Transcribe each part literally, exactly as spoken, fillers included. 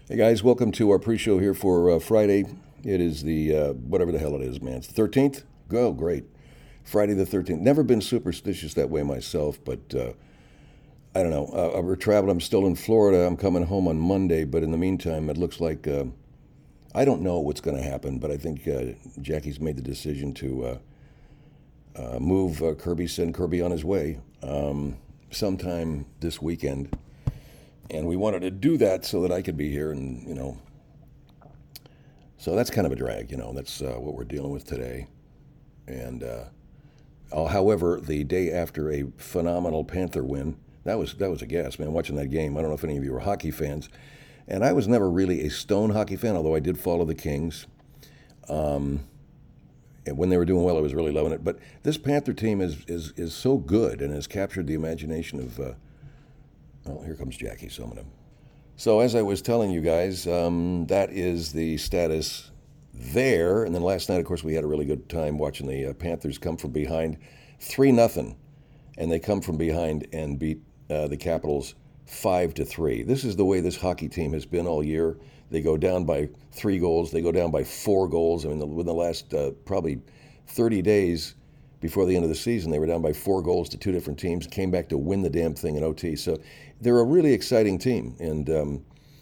Hey guys, welcome to our pre-show here for uh, Friday. It is the uh, whatever the hell it is, man. It's the thirteenth. Go, great. Friday the thirteenth. Never been superstitious that way myself, but uh, I don't know. Uh, we're traveling. I'm still in Florida. I'm coming home on Monday, but in the meantime, it looks like uh, I don't know what's going to happen. But I think uh, Jackie's made the decision to uh, uh, move uh, Kirby, send Kirby on his way um, sometime this weekend. And we wanted to do that so that I could be here, and you know, so that's kind of a drag. You know, that's uh, what we're dealing with today. And uh, uh, however, the day after a phenomenal Panther win, that was that was a gas, man. Watching that game, I don't know if any of you were hockey fans, and I was never really a Stone hockey fan, although I did follow the Kings. Um, and when they were doing well, I was really loving it. But this Panther team is is is so good and has captured the imagination of. Uh, oh, here comes Jackie. So I'm gonna. So as I was telling you guys, um, that is the status there. And then last night, of course, we had a really good time watching the uh, Panthers come from behind, three nothing, and they come from behind and beat uh, the Capitals five to three. This is the way this hockey team has been all year. They go down by three goals. They go down by four goals. I mean, the, within the last uh, probably thirty days before the end of the season, they were down by four goals to two different teams. Came back to win the damn thing in O T. So they're a really exciting team, and. Um,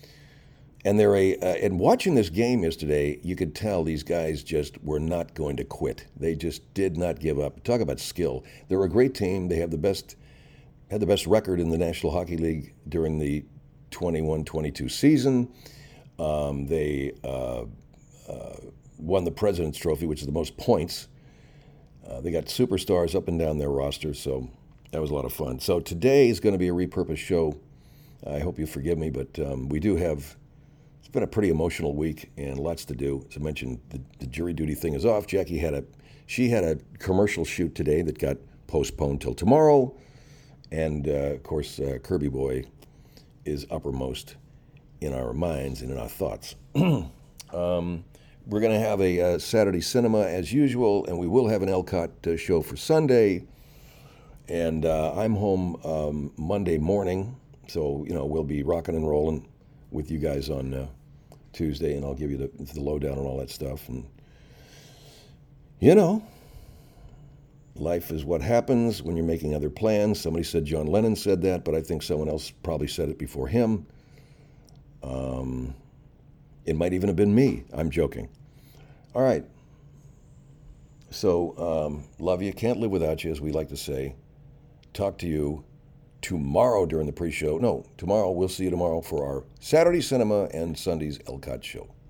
And they're a uh, and watching this game yesterday, you could tell these guys just were not going to quit. They just did not give up. Talk about skill. They're a great team. They have the best had the best record in the National Hockey League during the twenty-one twenty-two season. Um, they uh, uh, won the President's Trophy, which is the most points. Uh, they got superstars up and down their roster, so that was a lot of fun. So today is going to be a repurposed show. I hope you forgive me, but um, we do have. It's been a pretty emotional week and lots to do. As I mentioned, the, the jury duty thing is off. Jackie had a she had a commercial shoot today that got postponed till tomorrow, and uh, of course, uh, Kirby Boy is uppermost in our minds and in our thoughts. um, we're going to have a uh, Saturday cinema as usual, and we will have an Elcott uh, show for Sunday. And uh, I'm home um, Monday morning, so you know we'll be rocking and rolling with you guys on uh, Tuesday, and I'll give you the, the lowdown and all that stuff. And, you know, life is what happens when you're making other plans. Somebody said John Lennon said that, but I think someone else probably said it before him. Um, it might even have been me. I'm joking. All right. So, um, love you. Can't live without you, as we like to say. Talk to you tomorrow during the pre-show. No, tomorrow. We'll see you tomorrow for our Saturday cinema and Sunday's Elcott show.